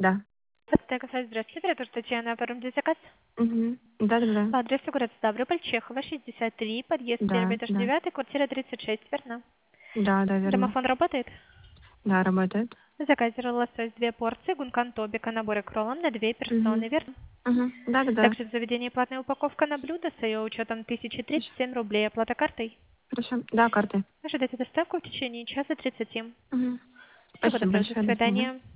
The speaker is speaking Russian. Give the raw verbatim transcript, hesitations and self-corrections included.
Да. Здравствуйте, здравствуйте. Оператор Татьяна, оформите заказ. Угу. Да-да-да. По адресу город Ставрополь, Чехова, шестьдесят три, подъезд первый, Да, этаж да. девятый, квартира тридцать шесть, верно? Да, да, верно. Домофон работает? Да, работает. В заказе лосось две порции, гункан тобика, наборы кроллом на две Угу. персоны, верно? Угу. Да-да-да. Также в заведении платная упаковка на блюдо с ее учетом тысяча тридцать семь рублей, оплата картой. Хорошо. Да, карты. Ожидайте доставку в течение часа тридцати. Угу. Всего Спасибо доброго, до большое. До свидания. свидания.